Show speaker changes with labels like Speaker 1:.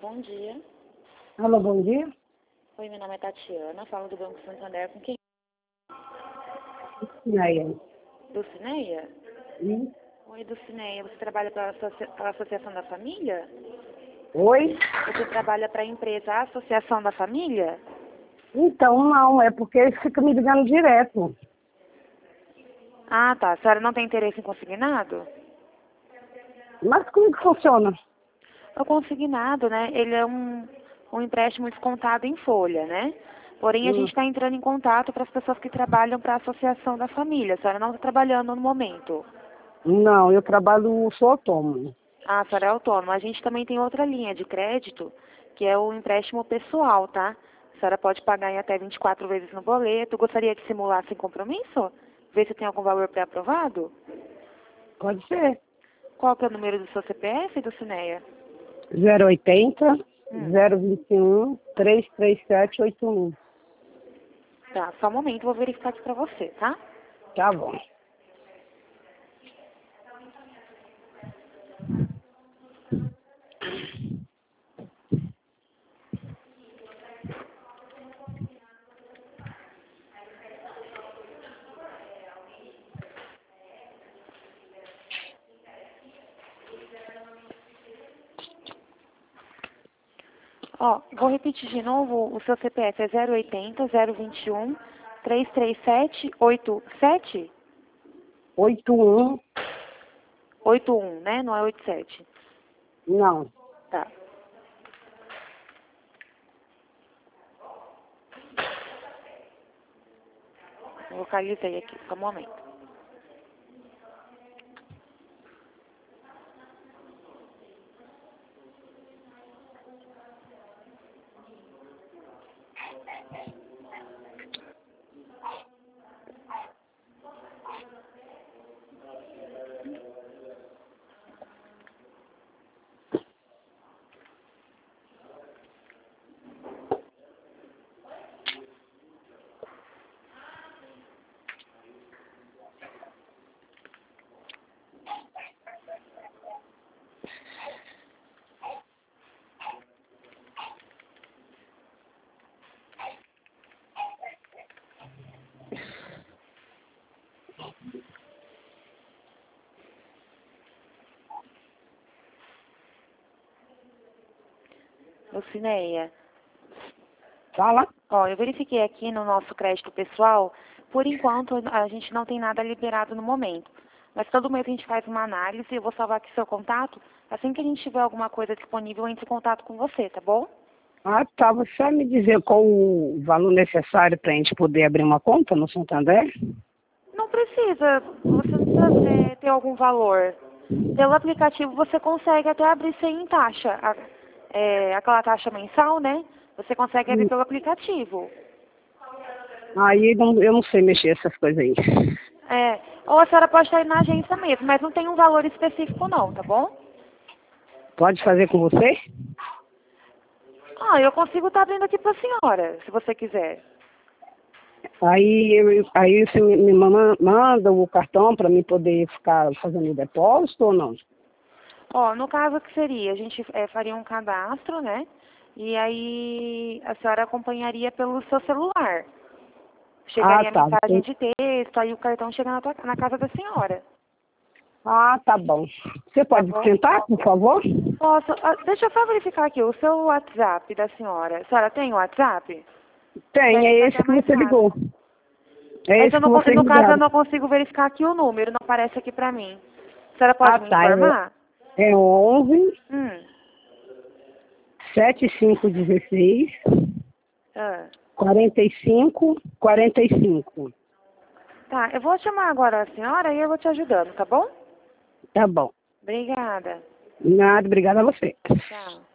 Speaker 1: bom dia.
Speaker 2: Alô, bom dia.
Speaker 1: Oi, meu nome é Tatiana, falo do Banco Santander com quem?
Speaker 2: Cineia.
Speaker 1: Dulcineia? Oi, Dulcineia, você trabalha para a Associação da Família?
Speaker 2: Oi?
Speaker 1: Você trabalha para a empresa Associação da Família?
Speaker 2: Então, não, é porque ele fica me ligando direto.
Speaker 1: Ah, tá. A senhora não tem interesse em consignado?
Speaker 2: Mas como que funciona?
Speaker 1: O consignado, né, ele é um empréstimo descontado em folha, né? Porém, a gente está entrando em contato para as pessoas que trabalham para a Associação da Família. A senhora não está trabalhando no momento.
Speaker 2: Não, eu trabalho, sou autônomo.
Speaker 1: Ah, a senhora é autônoma. A gente também tem outra linha de crédito, que é o empréstimo pessoal, tá? A senhora pode pagar em até 24 vezes no boleto. Gostaria que simulasse sem compromisso? Ver se tem algum valor pré-aprovado?
Speaker 2: Pode ser.
Speaker 1: Qual que é o número do seu CPF, Dulcineia?
Speaker 2: 080 021 33781.
Speaker 1: Tá, só um momento, vou verificar aqui pra você, tá?
Speaker 2: Tá bom.
Speaker 1: Ó, vou repetir de novo, o seu CPF é 080 021 33787?
Speaker 2: 81,
Speaker 1: 81, né? Não é 87.
Speaker 2: não.
Speaker 1: Tá. Localizei aqui, só um momento. Lucineia,
Speaker 2: Fala.
Speaker 1: ó, eu verifiquei aqui no nosso crédito pessoal, por enquanto a gente não tem nada liberado no momento. Mas todo mês a gente faz uma análise, eu vou salvar aqui seu contato. Assim que a gente tiver alguma coisa disponível, eu entro em contato com você, tá bom?
Speaker 2: Ah, tá. Você vai me dizer qual o valor necessário para a gente poder abrir uma conta no Santander?
Speaker 1: Não precisa, você não precisa ter algum valor. Pelo aplicativo você consegue até abrir sem taxa. Aquela taxa mensal, né? Você consegue abrir pelo aplicativo.
Speaker 2: Aí eu não sei mexer essas coisas aí.
Speaker 1: Ou a senhora pode estar indo na agência mesmo, mas não tem um valor específico não, tá bom?
Speaker 2: Pode fazer com você?
Speaker 1: Ah, eu consigo estar abrindo aqui para a senhora, se você quiser.
Speaker 2: Aí você me manda o cartão para mim poder ficar fazendo o depósito ou não?
Speaker 1: Ó, no caso que seria, a gente faria um cadastro, né? E aí a senhora acompanharia pelo seu celular.
Speaker 2: Ah,
Speaker 1: Chegaria a
Speaker 2: tá.
Speaker 1: mensagem de texto, aí o cartão chega na casa da senhora.
Speaker 2: Ah, tá bom. Você
Speaker 1: Tá
Speaker 2: pode
Speaker 1: bom?
Speaker 2: sentar, por favor?
Speaker 1: Posso? Deixa eu só verificar aqui o seu WhatsApp da senhora. A senhora tem o WhatsApp?
Speaker 2: Tem,
Speaker 1: Fica
Speaker 2: é esse
Speaker 1: até
Speaker 2: que
Speaker 1: mais
Speaker 2: você
Speaker 1: fácil.
Speaker 2: ligou. É
Speaker 1: Mas
Speaker 2: esse que você
Speaker 1: no caso eu
Speaker 2: ligaram.
Speaker 1: não consigo verificar aqui o número, não aparece aqui pra mim. A senhora
Speaker 2: Ah,
Speaker 1: pode me
Speaker 2: tá.
Speaker 1: informar?
Speaker 2: É 11
Speaker 1: Hum.
Speaker 2: 7516
Speaker 1: Ah.
Speaker 2: 45 45.
Speaker 1: Tá, eu vou chamar agora a senhora e eu vou te ajudando, tá bom?
Speaker 2: Tá bom.
Speaker 1: Obrigada.
Speaker 2: Nada, obrigada a você.
Speaker 1: Tchau.